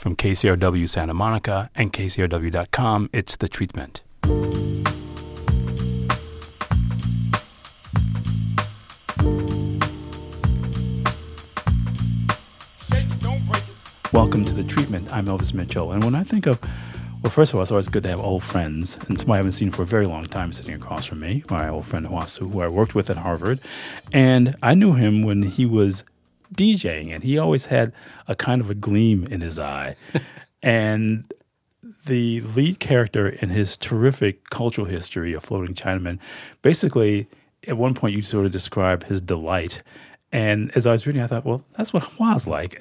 From KCRW Santa Monica and KCRW.com, it's The Treatment. Welcome to The Treatment. I'm Elvis Mitchell. And when I think of, well, first of all, it's always good to have old friends. And somebody I haven't seen for a very long time sitting across from me, my old friend Wasu, who I worked with at Harvard. And I knew him when he was DJing, and he always had a kind of a gleam in his eye. And the lead character in his terrific cultural history of Floating Chinaman, basically, at one point you sort of describe his delight. And as I was reading, I thought, well, that's what Hua's like.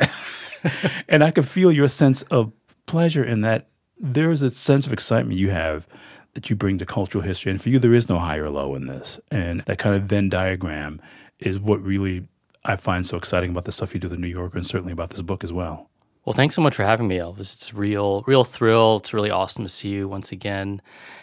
And I could feel your sense of pleasure in that there is a sense of excitement you have that you bring to cultural history. And for you, there is no high or low in this. And that kind of Venn diagram is what really I find so exciting about the stuff you do at The New Yorker, and certainly about this book as well. Well, thanks so much for having me, Elvis. It's a real thrill. It's really awesome to see you once again.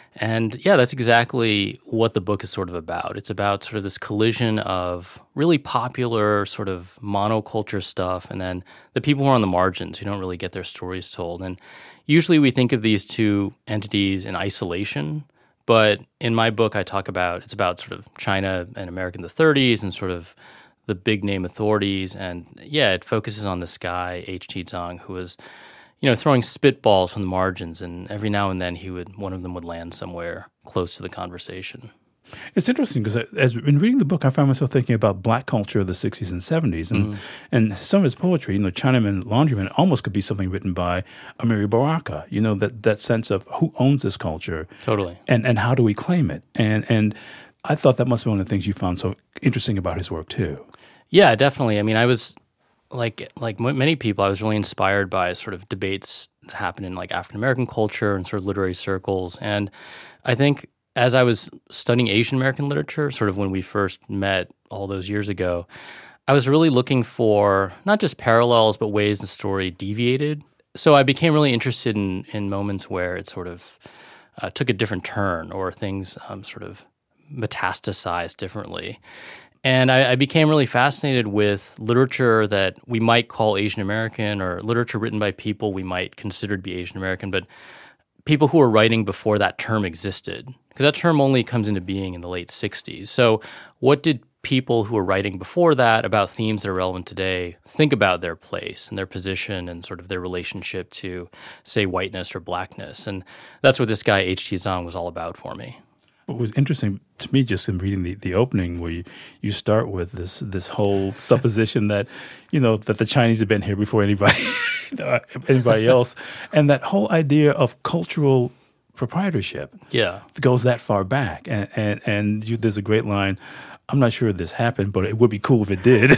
And yeah, that's exactly what the book is sort of about. It's about sort of this collision of really popular sort of monoculture stuff and then the people who are on the margins who don't really get their stories told. And usually we think of these two entities in isolation, but in my book I talk about, it's about sort of China and America in the 30s and sort of the big name authorities. And yeah, it focuses on this guy, H.T. Zhang, who was throwing spitballs from the margins, and every now and then one of them would land somewhere close to the conversation. It's interesting because as in reading the book, I found myself thinking about black culture of the 60s and 70s, and some of his poetry, Chinaman, Laundryman, almost could be something written by Amiri Baraka. That sense of who owns this culture, totally, and how do we claim it, and I thought that must be one of the things you found so interesting about his work too. Yeah, definitely. I mean, I was. Like many people, I was really inspired by sort of debates that happen in like African American culture and sort of literary circles. And I think as I was studying Asian American literature, sort of when we first met all those years ago, I was really looking for not just parallels, but ways the story deviated. So I became really interested in moments where it sort of took a different turn or things sort of metastasized differently. And I became really fascinated with literature that we might call Asian American or literature written by people we might consider to be Asian American, but people who were writing before that term existed. Because that term only comes into being in the late 60s. So what did people who were writing before that about themes that are relevant today think about their place and their position and sort of their relationship to, say, whiteness or blackness? And that's what this guy, H.T. Zhang, was all about for me. What was interesting to me just in reading the opening where you start with this whole supposition that, that the Chinese have been here before anybody else. And that whole idea of cultural proprietorship goes that far back. And there's a great line, I'm not sure this happened, but it would be cool if it did.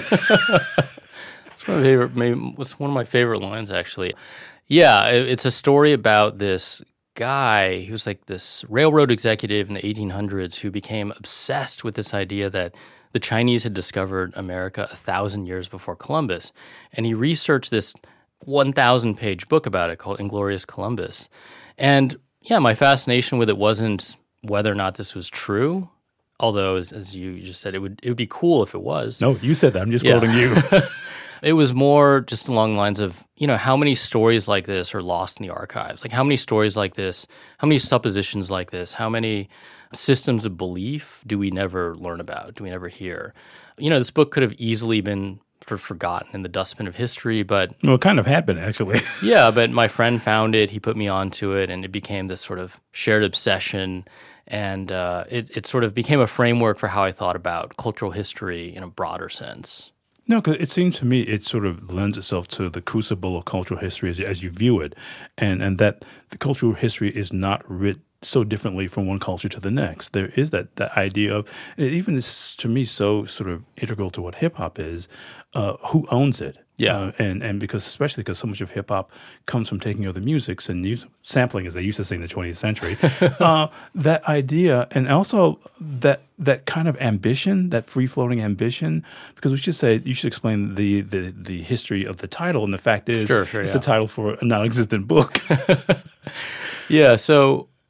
It's one of my favorite lines, actually. Yeah, it's a story about this guy who was like this railroad executive in the 1800s who became obsessed with this idea that the Chinese had discovered America 1,000 years before Columbus. And he researched this 1,000-page book about it called Inglorious Columbus. And yeah, my fascination with it wasn't whether or not this was true, although, as you just said, it would be cool if it was. No, you said that. I'm just quoting you. It was more just along the lines of, how many stories like this are lost in the archives? Like how many stories like this, how many suppositions like this, how many systems of belief do we never learn about, do we never hear? This book could have easily been sort of forgotten in the dustbin of history, but... Well, it kind of had been, actually. Yeah, but my friend found it, he put me onto it, and it became this sort of shared obsession, and it sort of became a framework for how I thought about cultural history in a broader sense. No, because it seems to me it sort of lends itself to the crucible of cultural history as you view it, and that the cultural history is not writ so differently from one culture to the next. There is that idea of, it even is to me so sort of integral to what hip-hop is, who owns it. Yeah. And especially because so much of hip-hop comes from taking other musics and sampling, as they used to say in the 20th century, that idea, and also that kind of ambition, that free-floating ambition, because you should explain the history of the title, and the fact is it's a title for a non-existent book. Yeah, so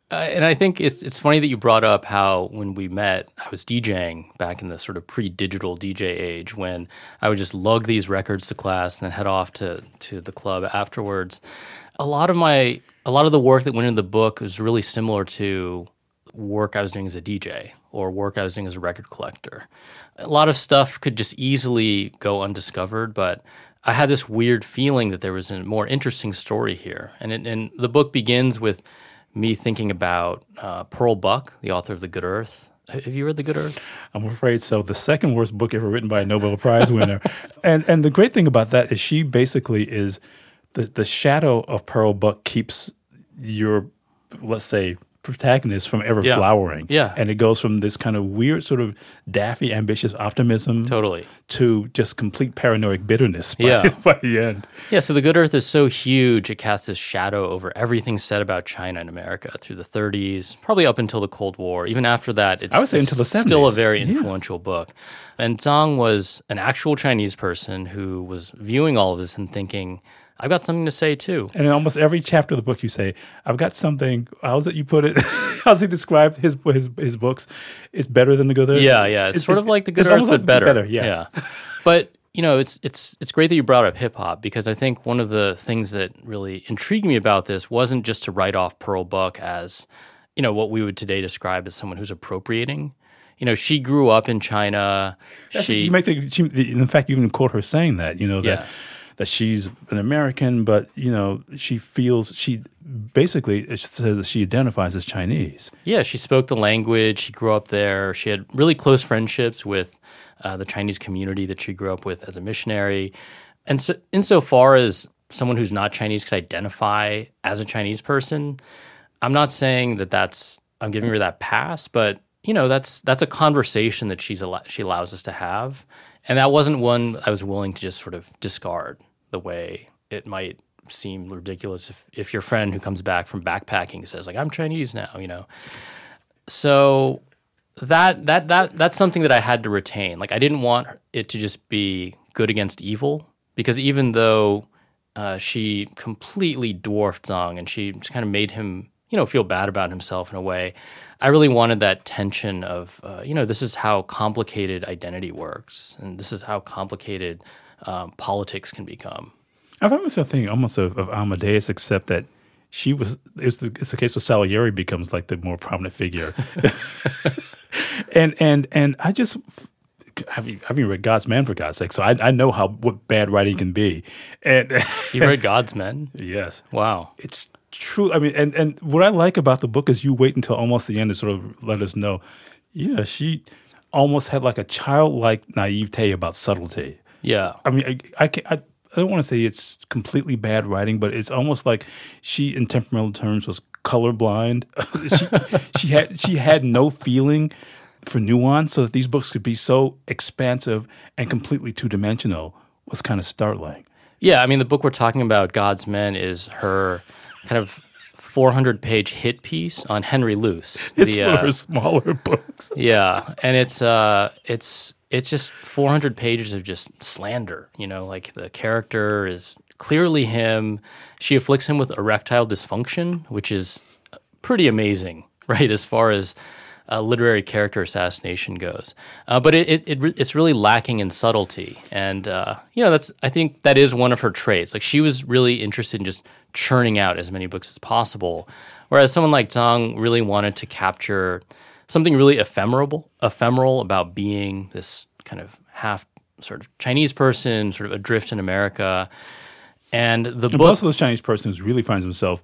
And I think it's funny that you brought up how when we met, I was DJing back in the sort of pre-digital DJ age when I would just lug these records to class and then head off to the club afterwards. A lot of the work that went into the book was really similar to work I was doing as a DJ or work I was doing as a record collector. A lot of stuff could just easily go undiscovered, but I had this weird feeling that there was a more interesting story here. And the book begins with me thinking about Pearl Buck, the author of The Good Earth. Have you read The Good Earth? I'm afraid so. The second worst book ever written by a Nobel Prize winner. And the great thing about that is she basically is the shadow of Pearl Buck keeps your, let's say, protagonist from ever flowering. Yeah. And it goes from this kind of weird sort of daffy, ambitious optimism Totally. to just complete paranoid bitterness by the end. Yeah, so The Good Earth is so huge, it casts this shadow over everything said about China in America through the 30s, probably up until the Cold War. Even after that, I would say until the 70s. Still a very influential book. And Zhang was an actual Chinese person who was viewing all of this and thinking, I've got something to say too. And in almost every chapter of the book, you say, "I've got something." How's it you put it? How's he described his books? It's better than The Good Earth. Yeah. It's sort of like The Good Earth, but better. Yeah. But it's great that you brought up hip hop because I think one of the things that really intrigued me about this wasn't just to write off Pearl Buck as what we would today describe as someone who's appropriating. She grew up in China. You make in fact, you even quote her saying that. That she's an American, but she basically says that she identifies as Chinese. Yeah, she spoke the language. She grew up there. She had really close friendships with the Chinese community that she grew up with as a missionary. And so, insofar as someone who's not Chinese could identify as a Chinese person, I'm not saying that I'm giving her that pass, but that's a conversation that she allows us to have. And that wasn't one I was willing to just sort of discard the way it might seem ridiculous if your friend who comes back from backpacking says, like, I'm Chinese now, So that's something that I had to retain. Like, I didn't want it to just be good against evil, because even though she completely dwarfed Zhang and she just kind of made him, feel bad about himself in a way, I really wanted that tension of, this is how complicated identity works, and this is how complicated politics can become. I've always thinking almost of Amadeus, except that it's the case where Salieri becomes like the more prominent figure. and I just I've read God's Man, for God's sake, so I know what bad writing can be. And you read God's Men? Yes. Wow. It's true. I mean, and what I like about the book is you wait until almost the end to sort of let us know. Yeah, she almost had like a childlike naivete about subtlety. Yeah. I mean, I don't want to say it's completely bad writing, but it's almost like she, in temperamental terms, was colorblind. she had no feeling for nuance, so that these books could be so expansive and completely two-dimensional was kind of startling. Yeah, I mean, the book we're talking about, God's Men, is her kind of 400-page hit piece on Henry Luce. It's one of her smaller books. Yeah, and it's just 400 pages of just slander. Like, the character is clearly him. She afflicts him with erectile dysfunction, which is pretty amazing, right, as far as literary character assassination goes. But it's really lacking in subtlety. And, I think that is one of her traits. Like, she was really interested in just churning out as many books as possible, whereas someone like Zhang really wanted to capture something really ephemeral about being this kind of half sort of Chinese person, sort of adrift in America. And the book... most of those Chinese persons really finds himself,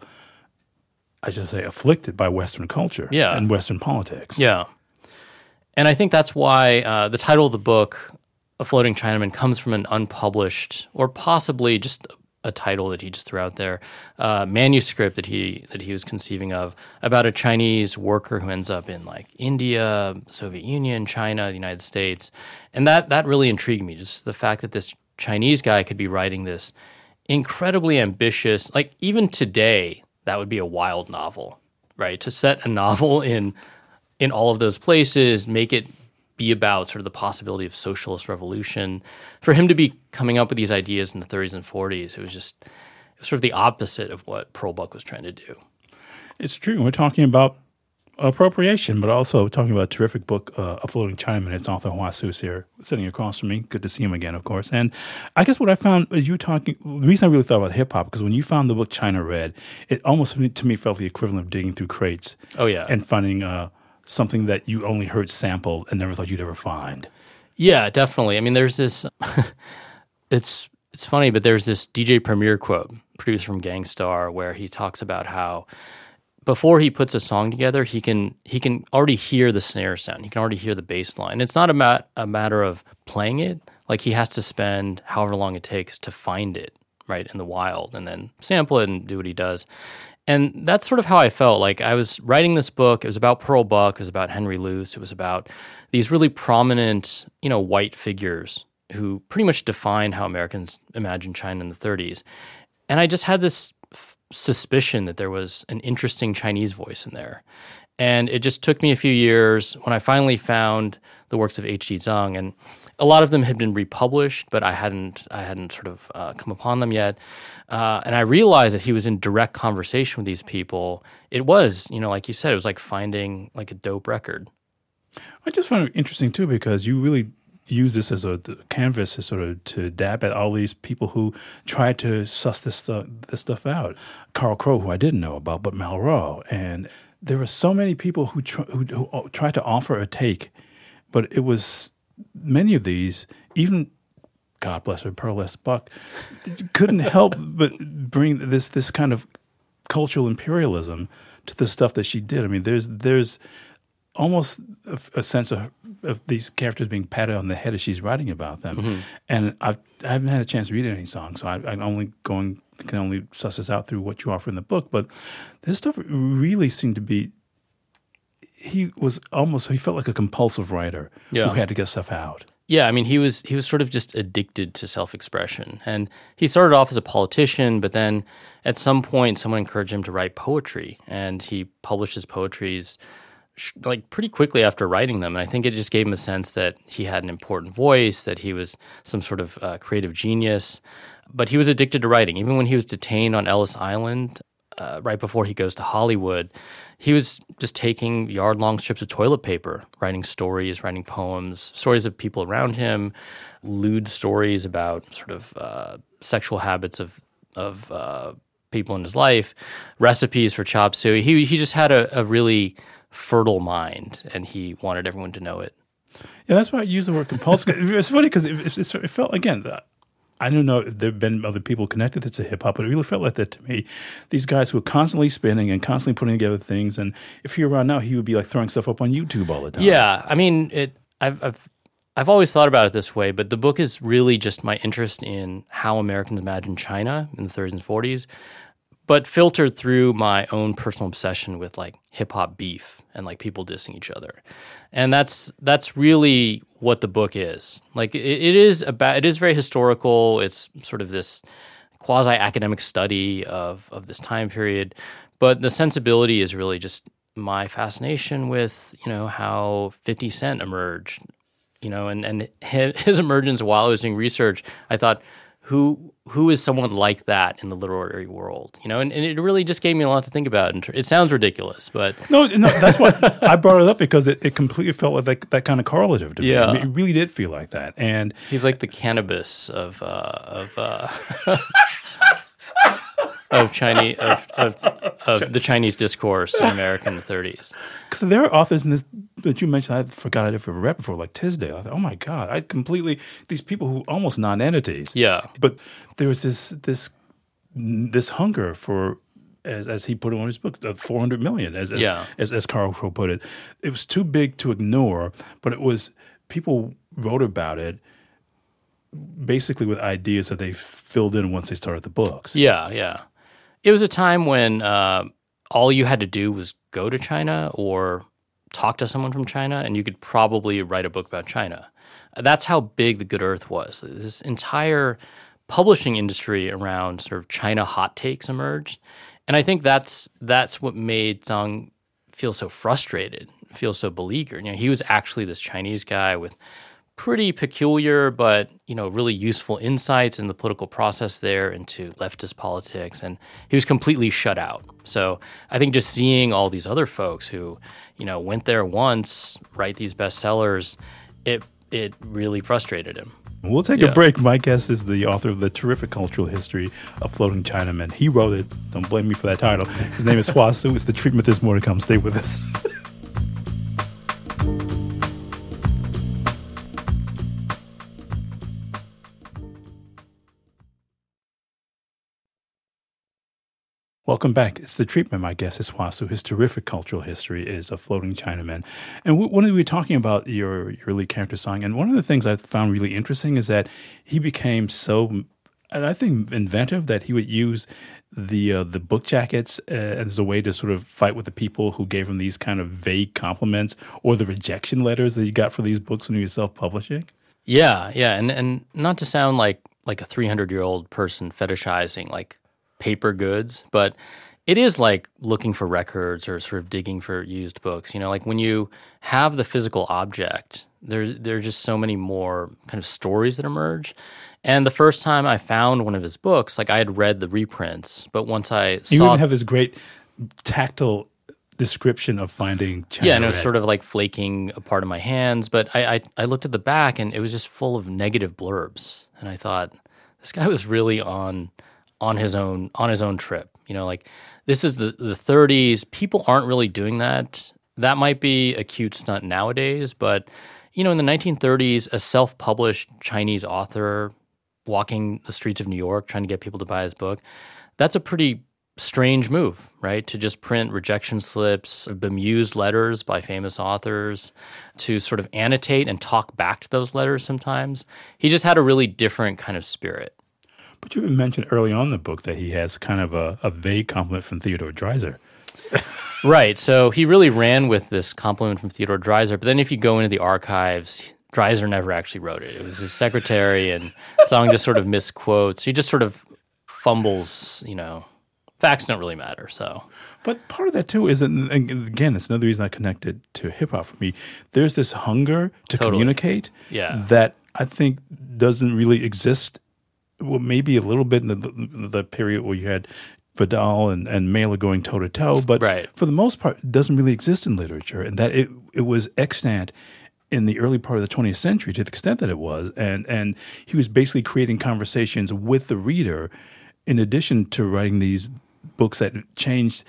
I should say, afflicted by Western culture and Western politics. Yeah. And I think that's why the title of the book, A Floating Chinaman, comes from an unpublished, or possibly just a title that he just threw out there, manuscript that he was conceiving of about a Chinese worker who ends up in like India, Soviet Union, China, the United States. And that really intrigued me, just the fact that this Chinese guy could be writing this incredibly ambitious, like even today, that would be a wild novel, right? To set a novel in all of those places, make it be about sort of the possibility of socialist revolution. For him to be coming up with these ideas in the 30s and 40s, it was sort of the opposite of what Pearl Buck was trying to do. It's true. We're talking about appropriation, but also talking about a terrific book, A Floating Chinaman. Its author, Hua Su's here, sitting across from me. Good to see him again, of course. And I guess what I found as you were talking, the reason I really thought about hip-hop, because when you found the book China Red, it almost, to me, felt the equivalent of digging through crates. Oh, yeah. And finding something that you only heard sampled and never thought you'd ever find. Yeah, definitely. I mean, there's this, it's funny, but there's this DJ Premier quote, produced from Gang Starr, where he talks about how before he puts a song together, he can already hear the snare sound. He can already hear the bass line. It's not a matter of playing it. Like, he has to spend however long it takes to find it, right, in the wild, and then sample it and do what he does. And that's sort of how I felt. Like, I was writing this book. It was about Pearl Buck. It was about Henry Luce. It was about these really prominent, white figures who pretty much defined how Americans imagined China in the 30s. And I just had this suspicion that there was an interesting Chinese voice in there. And it just took me a few years when I finally found the works of H.G. Zhang, and a lot of them had been republished, but I hadn't sort of come upon them yet. And I realized that he was in direct conversation with these people. It was, like you said, it was like finding like a dope record. I just find it interesting too, because you really use this as a canvas to dab at all these people who tried to suss this stuff out. Carl Crow, who I didn't know about, but Malraux. And there were so many people who tried to offer a take, but it was many of these, even God bless her, Pearl S. Buck, couldn't help but bring this kind of cultural imperialism to the stuff that she did. I mean, there's almost a sense of these characters being patted on the head as she's writing about them. Mm-hmm. And I haven't had a chance to read any songs, so I can only suss this out through what you offer in the book. But this stuff really seemed to be, he felt like a compulsive writer who had to get stuff out. Yeah, I mean, he was sort of just addicted to self-expression. And he started off as a politician, but then at some point someone encouraged him to write poetry, and he published his poetries like pretty quickly after writing them. And I think it just gave him a sense that he had an important voice, that he was some sort of creative genius. But he was addicted to writing. Even when he was detained on Ellis Island, right before he goes to Hollywood, he was just taking yard-long strips of toilet paper, writing stories, writing poems, stories of people around him, lewd stories about sort of sexual habits of people in his life, recipes for chop suey. He just had a really fertile mind, and he wanted everyone to know it. Yeah, that's why I use the word compulsive. It's funny because it felt, again, I don't know if there have been other people connected to hip-hop, but it really felt like that to me. These guys who are constantly spinning and constantly putting together things, and if he were around now, he would be like throwing stuff up on YouTube all the time. Yeah, I mean, I've always thought about it this way, but the book is really just my interest in how Americans imagined China in the 30s and 40s, but filtered through my own personal obsession with like hip-hop beef and like people dissing each other. And that's really what the book is. Like it is very historical. It's sort of this quasi-academic study of this time period, but the sensibility is really just my fascination with, how 50 Cent emerged, and his emergence while I was doing research. I thought, who is someone like that in the literary world? And it really just gave me a lot to think about. It sounds ridiculous, but no, that's why I brought it up, because it completely felt like that kind of correlative to me. I mean, it really did feel like that. And he's like the cannabis of Chinese of the Chinese discourse in America in the 30s. Because there are authors in this that you mentioned, I forgot I'd ever read before, like Tisdale. I thought, oh my God, these people who almost non-entities. Yeah. But there was this hunger for, as he put it on his book, 400 million, as Carl Crow put it. It was too big to ignore, but it was, people wrote about it basically with ideas that they filled in once they started the books. Yeah. It was a time when all you had to do was go to China or talk to someone from China, and you could probably write a book about China. That's how big the Good Earth was. This entire publishing industry around sort of China hot takes emerged. And I think that's what made Zhang feel so frustrated, feel so beleaguered. He was actually this Chinese guy with pretty peculiar, but really useful insights in the political process there into leftist politics, and he was completely shut out. So I think just seeing all these other folks who, went there once, write these bestsellers, it really frustrated him. We'll take a break. My guest is the author of the terrific cultural history of Floating Chinamen. He wrote it. Don't blame me for that title. His name is Hua Hsu. It's The Treatment. There's more to come. Stay with us. Welcome back. It's The Treatment. My guest is Hua Hsu. His terrific cultural history is A Floating Chinaman. And when we were talking about your lead character Song, and one of the things I found really interesting is that he became so, I think, inventive that he would use the book jackets as a way to sort of fight with the people who gave him these kind of vague compliments or the rejection letters that he got for these books when he was self-publishing. Yeah. And not to sound like a 300-year-old person fetishizing like paper goods, but it is like looking for records or sort of digging for used books. Like when you have the physical object, there are just so many more kind of stories that emerge. And the first time I found one of his books, like I had read the reprints, but once I saw... You even have this great tactile description of finding China Yeah, and it was Red. sort of like flaking a part of my hands, but I looked at the back and it was just full of negative blurbs. And I thought, this guy was really on his own trip. Like this is the 30s. People aren't really doing that. That might be a cute stunt nowadays, but in the 1930s, a self-published Chinese author walking the streets of New York trying to get people to buy his book, that's a pretty strange move, right? To just print rejection slips, bemused letters by famous authors, to sort of annotate and talk back to those letters sometimes. He just had a really different kind of spirit. But you mentioned early on in the book that he has kind of a vague compliment from Theodore Dreiser. Right. So he really ran with this compliment from Theodore Dreiser. But then if you go into the archives, Dreiser never actually wrote it. It was his secretary, and Song just sort of misquotes. He just sort of fumbles, Facts don't really matter, so. But part of that, too, is, and again, it's another reason I connected to hip-hop for me. There's this hunger to communicate that I think doesn't really exist. Well, maybe a little bit in the period where you had Vidal and Mailer going toe-to-toe, but for the most part, it doesn't really exist in literature, and that it was extant in the early part of the 20th century to the extent that it was, and he was basically creating conversations with the reader in addition to writing these books that changed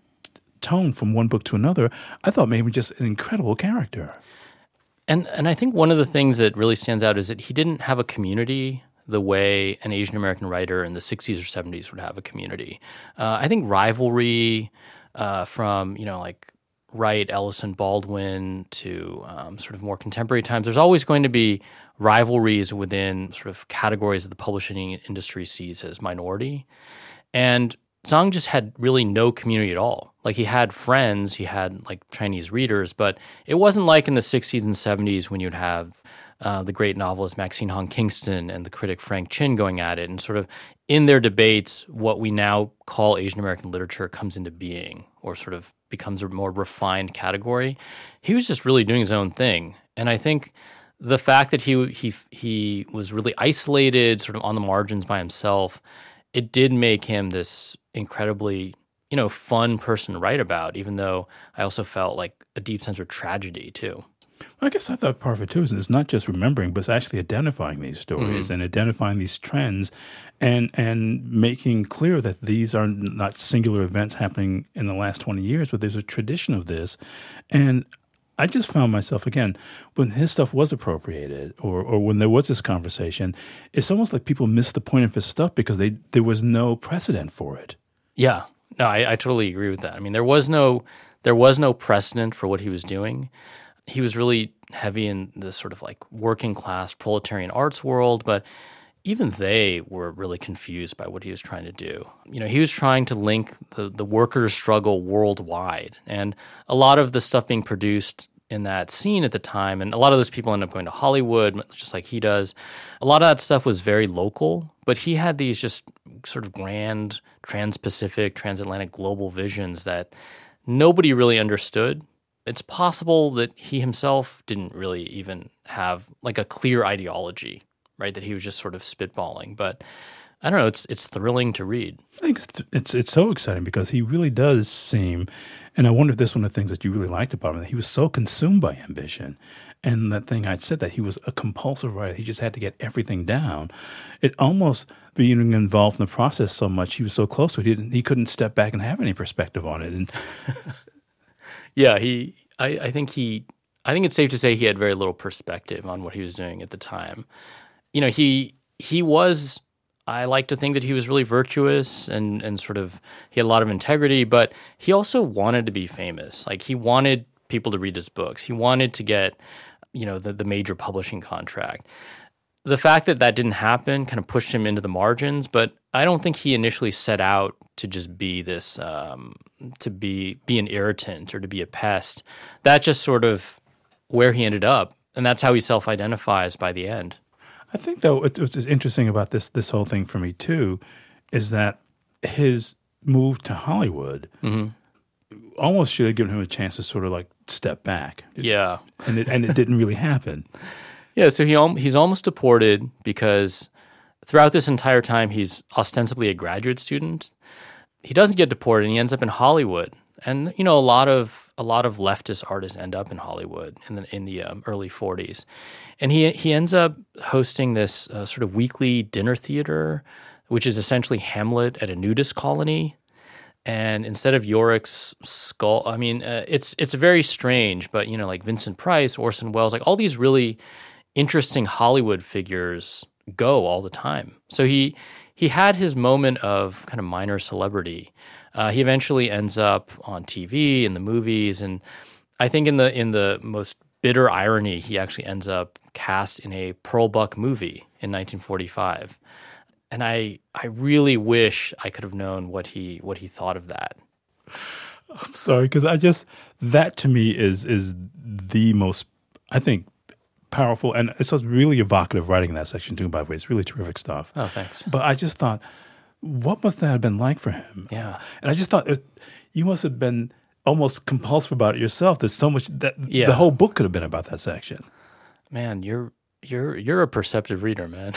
tone from one book to another. I thought maybe just an incredible character. And I think one of the things that really stands out is that he didn't have a community the way an Asian American writer in the 60s or 70s would have a community. I think rivalry from, like Wright, Ellison, Baldwin to sort of more contemporary times, there's always going to be rivalries within sort of categories that the publishing industry sees as minority. And Zhang just had really no community at all. Like he had friends, he had like Chinese readers, but it wasn't like in the 60s and 70s when you'd have the great novelist Maxine Hong Kingston and the critic Frank Chin going at it, and sort of in their debates, what we now call Asian American literature comes into being or sort of becomes a more refined category. He was just really doing his own thing. And I think the fact that he was really isolated, sort of on the margins by himself, it did make him this incredibly, fun person to write about, even though I also felt like a deep sense of tragedy too. I guess I thought part of it too is it's not just remembering, but it's actually identifying these stories and identifying these trends and making clear that these are not singular events happening in the last 20 years, but there's a tradition of this. And I just found myself, again, when his stuff was appropriated or when there was this conversation, it's almost like people missed the point of his stuff because there was no precedent for it. Yeah. No, I totally agree with that. I mean, there was no precedent for what he was doing. He was really heavy in the sort of like working class proletarian arts world, but even they were really confused by what he was trying to do. He was trying to link the workers' struggle worldwide, and a lot of the stuff being produced in that scene at the time, and a lot of those people end up going to Hollywood, just like he does. A lot of that stuff was very local, but he had these just sort of grand trans-Pacific, transatlantic global visions that nobody really understood. it's possible that he himself didn't really even have like a clear ideology, right? That he was just sort of spitballing. But I don't know. It's thrilling to read. I think it's so exciting because he really does seem, and I wonder if this is one of the things that you really liked about him, that he was so consumed by ambition. And that thing I'd said, that he was a compulsive writer. He just had to get everything down. It almost being involved in the process so much, he was so close to it, he couldn't step back and have any perspective on it. And Yeah, I think it's safe to say he had very little perspective on what he was doing at the time. You know, he was, I like to think that he was really virtuous and sort of, he had a lot of integrity, but he also wanted to be famous. Like, he wanted people to read his books. He wanted to get, you know, the major publishing contract. The fact that that didn't happen kind of pushed him into the margins, but I don't think he initially set out to just be this, to be an irritant or to be a pest. That's just sort of where he ended up, and that's how he self-identifies by the end. I think, though, what's interesting about this whole thing for me, too, is that his move to Hollywood almost should have given him a chance to sort of like step back. Yeah. And it didn't really happen. Yeah, so he's almost deported because throughout this entire time he's ostensibly a graduate student. He doesn't get deported and he ends up in Hollywood. And you know, a lot of leftist artists end up in Hollywood in the early 40s. And he ends up hosting this sort of weekly dinner theater, which is essentially Hamlet at a nudist colony. And instead of Yorick's skull, I mean, it's very strange, but you know, like Vincent Price, Orson Welles, like all these really interesting Hollywood figures go all the time. So he had his moment of kind of minor celebrity. He eventually ends up on TV in the movies, and I think in the most bitter irony, he actually ends up cast in a Pearl Buck movie in 1945. And I really wish I could have known what he thought of that. I'm sorry, because that to me is the most, I think, powerful, and it's really evocative writing in that section too, by the way. It's really terrific stuff. Oh, thanks. But I just thought, what must that have been like for him? Yeah. And I just thought, you must have been almost compulsive about it yourself. There's so much that the whole book could have been about that section. Man, you're a perceptive reader, man.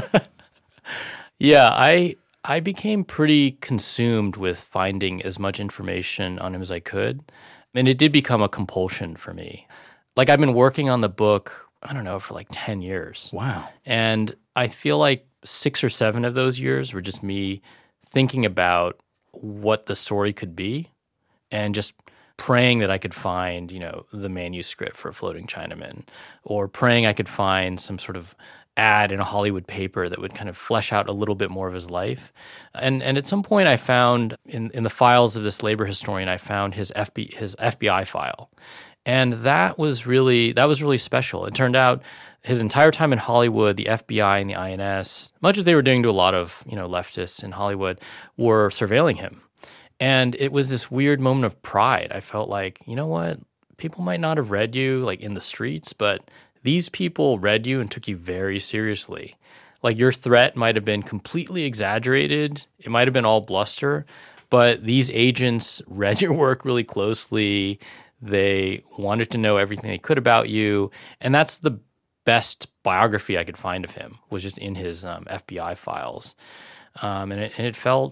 Yeah, I became pretty consumed with finding as much information on him as I could. And it did become a compulsion for me. Like, I've been working on the book, I don't know, for like 10 years. Wow. And I feel like 6 or 7 of those years were just me thinking about what the story could be and just praying that I could find, you know, the manuscript for Floating Chinaman, or praying I could find some sort of ad in a Hollywood paper that would kind of flesh out a little bit more of his life. And at some point I found in the files of this labor historian, I found his FBI file. And that was really special. It turned out his entire time in Hollywood, the FBI and the INS, much as they were doing to a lot of, you know, leftists in Hollywood, were surveilling him. And it was this weird moment of pride. I felt like, you know what? People might not have read you like in the streets, but these people read you and took you very seriously. Like, your threat might have been completely exaggerated. It might have been all bluster, but these agents read your work really closely. They wanted to know everything they could about you. And that's the best biography I could find of him, was just in his FBI files. And it felt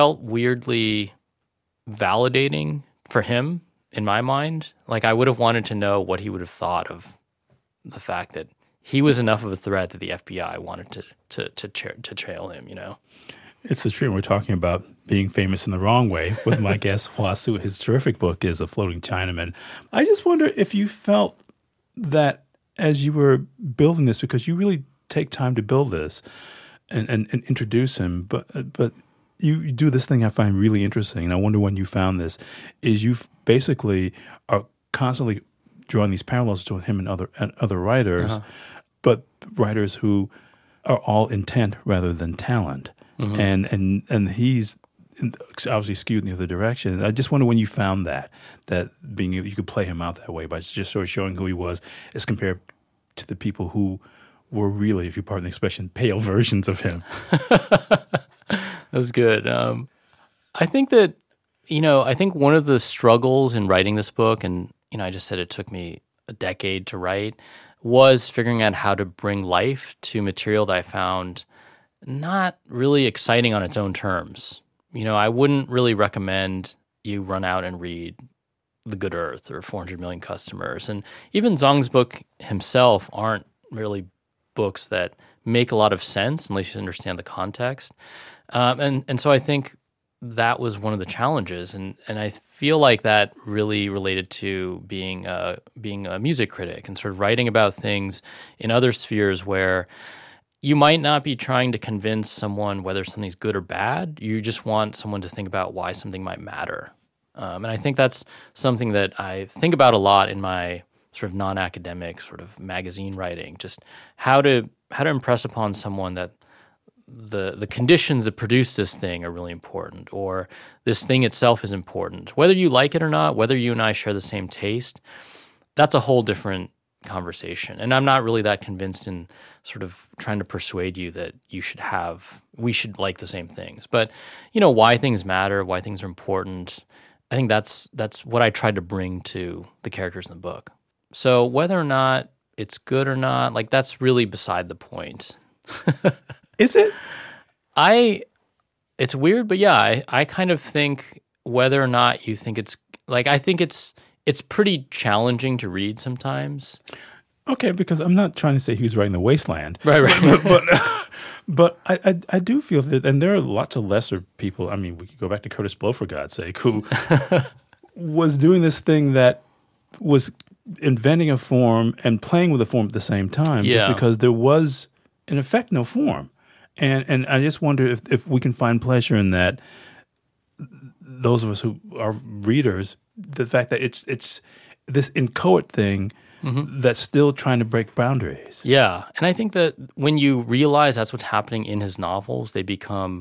weirdly validating for him in my mind. Like, I would have wanted to know what he would have thought of the fact that he was enough of a threat that the FBI wanted to trail him, you know? It's the truth. We're talking about being famous in the wrong way with my guest, Hua Hsu. His terrific book is A Floating Chinaman. I just wonder if you felt that as you were building this, because you really take time to build this and introduce him, but you do this thing I find really interesting, and I wonder when you found this, is you basically are constantly drawing these parallels between him and other writers, but writers who are all intent rather than talent. Mm-hmm. And he's obviously skewed in the other direction. And I just wonder when you found that being you could play him out that way by just sort of showing who he was as compared to the people who were really, if you pardon the expression, pale versions of him. That was good. I think that, you know, I think one of the struggles in writing this book, and I just said it took me a decade to write, was figuring out how to bring life to material that I found not really exciting on its own terms. I wouldn't really recommend you run out and read The Good Earth or 400 Million Customers. And even Zhang's book himself aren't really books that make a lot of sense unless you understand the context. And so I think that was one of the challenges. And I feel like that really related to being a music critic and sort of writing about things in other spheres where you might not be trying to convince someone whether something's good or bad. You just want someone to think about why something might matter. And I think that's something that I think about a lot in my sort of non-academic sort of magazine writing, just how to impress upon someone that the conditions that produce this thing are really important, or this thing itself is important. Whether you like it or not, whether you and I share the same taste, that's a whole different conversation. And I'm not really that convinced in sort of trying to persuade you that we should like the same things. But, why things matter, why things are important, I think that's what I tried to bring to the characters in the book. So whether or not it's good or not, like, that's really beside the point. Is it? It's weird, but yeah, I kind of think whether or not you think it's, like, I think it's pretty challenging to read sometimes. Okay, because I'm not trying to say he's writing The Wasteland. Right. But I do feel that, and there are lots of lesser people. I mean, we could go back to Curtis Blow, for God's sake, who was doing this thing that was inventing a form and playing with a form at the same time, just because there was, in effect, no form. And I just wonder if we can find pleasure in that, those of us who are readers, the fact that it's this inchoate thing that's still trying to break boundaries. Yeah, and I think that when you realize that's what's happening in his novels, there's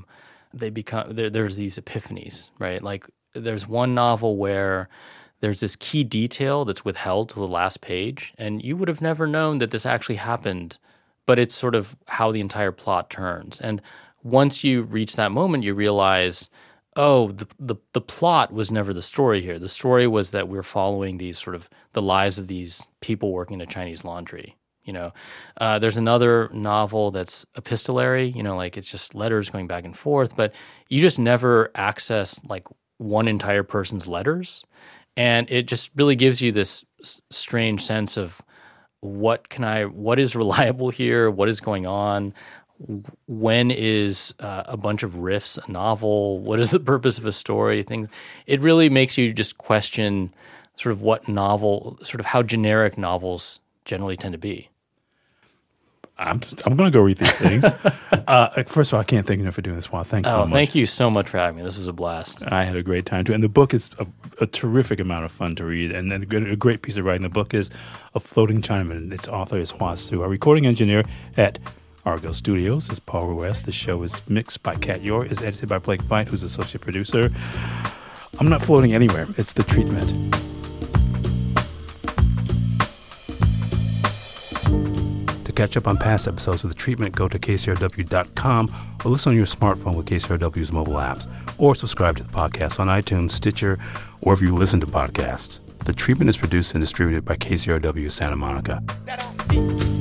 these epiphanies, right? Like, there's one novel where there's this key detail that's withheld to the last page, and you would have never known that this actually happened, but it's sort of how the entire plot turns. And once you reach that moment, you realize, oh, the plot was never the story here. The story was that we're following these sort of the lives of these people working in a Chinese laundry. There's another novel that's epistolary, like it's just letters going back and forth, but you just never access like one entire person's letters. And it just really gives you this strange sense of what is reliable here? What is going on? When is a bunch of riffs a novel? What is the purpose of a story? Things. It really makes you just question sort of how generic novels generally tend to be. I'm going to go read these things. First of all, I can't thank you enough for doing this, Juan. Thanks so much. Thank you so much for having me. This was a blast. I had a great time too. And the book is a terrific amount of fun to read. And then a great piece of writing. The book is A Floating Chinaman. Its author is Hua Su. Our recording engineer at Argo Studios is Paul Ruiz. The show is mixed by Kat Yor, is edited by Blake Veit, who's associate producer. I'm not floating anywhere. It's The Treatment. To catch up on past episodes of The Treatment, go to kcrw.com or listen on your smartphone with KCRW's mobile apps, or subscribe to the podcast on iTunes, Stitcher, or wherever you listen to podcasts. The Treatment is produced and distributed by KCRW Santa Monica.